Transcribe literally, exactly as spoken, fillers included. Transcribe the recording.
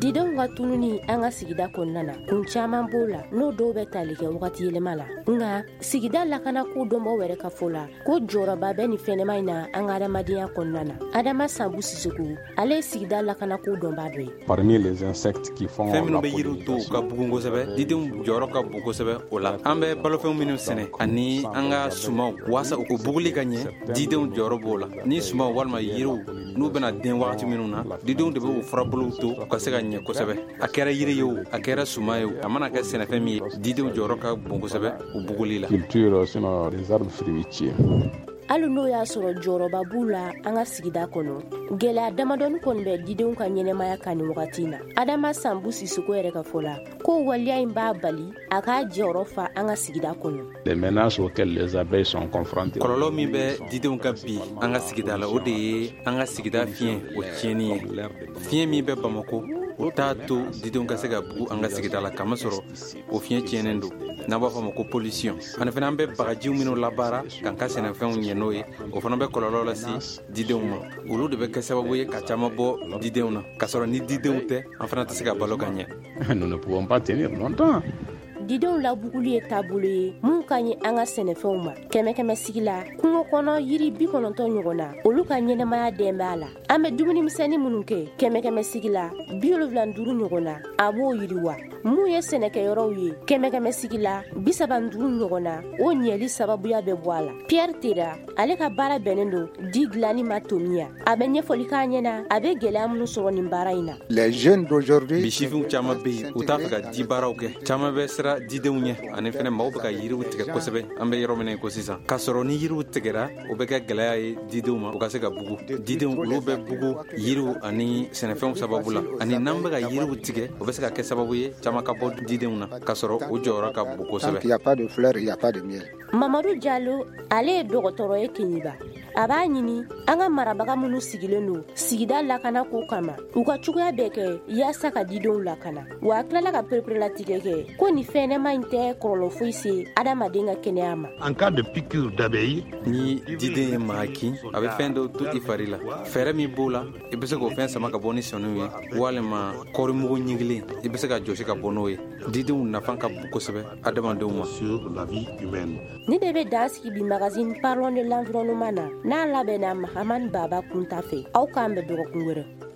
didenw ka tununi an ka sigida kɔnɔna na kun caman b'o la n'o dɔw bɛ tali kɛ wagati yɛlɛma la nka sigida lakana ko dɔnbɔ wɛrɛ ka fɔ la ko jɔyɔrɔba bɛ nin fɛnɛma in na an ka adamadenya kɔnɔna na. Adama Sambu Sisoko ale ye sigida lakana ko dɔnba dɔ ye. Parmi les insectes qui font fɛn minnu bɛ yiriw to ka bugun kosɛbɛ didenw jɔyɔrɔ ka bon kosɛbɛ o la an bɛ balofɛn minnu sɛnɛ ani an ka sumaw waasa o buguli ka ɲɛ didenw jɔyɔrɔ b'o la ni sumaw walima yiriw n'u bɛna den wagati minnu na didenw de bɛ o furabolow to u ka se ka ɲɛ kosɛbɛ a kɛra yiri ye o a kɛra suma ye o a mana kɛ sɛnɛfɛn min ye didenw jɔyɔrɔ ka bon kosɛbɛ o buguli la. Culture sinon les arbres fruitiers. Hali n'o y'a sɔrɔ jɔyɔrɔba b'u la an ka sigida kɔnɔ gɛlɛya damadɔni kɔni bɛ didenw ka ɲɛnɛmaya kan nin wagati in na. Adama Sambu Sisoko yɛrɛ ka fɔ la ko waliya in b'a bali a k'a jɔyɔrɔ fa an ka sigida kɔnɔ. Les menaces auxquelles les abeilles sont confrontées. Kɔlɔlɔ min bɛ didenw ka bi an ka sigida la o de ye an ka sigida fiɲɛ o tiɲɛni ye. Fiɲɛ min bɛ Bamako o t'a to didenw ka se ka bugu an ka sigida la kamasɔrɔ o fiɲɛ tiɲɛnen don n'an b'a fɔ ma ko pollution. Ani fana an bɛ bagajiw minnu labaara k'an ka sɛnɛfɛnw ɲɛ n'o ye o fana bɛ kɔlɔlɔ lase didenw ma olu de bɛ kɛ sababu ye ka caman bɔ didenw na k'a sɔrɔ ni didenw tɛ an fana tɛ se ka balo ka ɲɛ. Nous ne pouvons pas tenir longtemps. Didenw labuguli ye taabolo ye mun ka ɲi an ka sɛnɛfɛnw ma. Kɛmɛ kɛmɛ sigi la kungo kɔnɔ yiri bi kɔnɔntɔn ɲɔgɔn na olu ka ɲɛnɛmaya den b'a la. An bɛ dumuni misɛnnin minnu kɛ kɛmɛ kɛmɛ sigi la bi wolonwula duuru ɲɔgɔn na a b'o yiriwa. Mun ye sɛnɛkɛyɔrɔw ye kɛmɛ kɛmɛ sigi la bi saba duuru ɲɔgɔn na o ɲɛli sababuya bɛ bɔ a la. Pierre Tera ale ka baara bɛnnen don di dilanni ma tomiya a bɛ ɲɛfɔli k'a ɲɛna a bɛ gɛlɛya minnu sɔrɔ nin baara in na. Les jeunes d'aujourd'hui bi sifinw caman bɛ yen u t'a fɛ ka di baaraw kɛ caman bɛ sira didenw ɲɛ ani fɛnɛ maaw bɛ ka yiriw tigɛ kosɛbɛ an bɛ yɔrɔ min ko sisan k'a sɔrɔ ni yiriw tigɛra o bɛ kɛ gɛlɛya ye didenw ma u ka se ka bugu didenw olu bɛ bugu yiriw ani sɛnɛfɛnw sababu la ani n'an bɛ ka yiriw tigɛ o bɛ se ka kɛ sababu ye caman ka bɔ didenw na k'a sɔrɔ o jɔyɔrɔ ka bon kosɛbɛ. Il y a pas de fleurs, il y a pas de miel. Mamadou Diallo ale ye dɔgɔtɔrɔ ye Keɲiba a b'a ɲini an ka marabaga minnu sigilen don sigida lakana ko kama u ka cogoya bɛɛ kɛ yaasa ka didenw lakana wa a tilala ka pereperelatigɛ kɛ ko nin fɛnɛma in tɛ kɔlɔlɔ foyi se adamaden ka kɛnɛya ma. En cas de piqûre d'abeille ni diden ye maa kin a bɛ fɛn dɔw to i fari la fɛɛrɛ min b'o la i bɛ se k'o fɛn sama ka bɔ ni sɔniw ye walima kɔɔrimugu ɲigilen i bɛ se ka jɔsi ka bɔ n'o ye didenw nafa ka bon kosɛbɛ adamadenw ma. sur la vie humaine. Ni de bɛ dan sigi bi magazine Parlons de l'environnement na n'a labɛnna Mahamani Baba Kunta fɛ aw k'an bɛn dɔgɔkun wɛrɛ.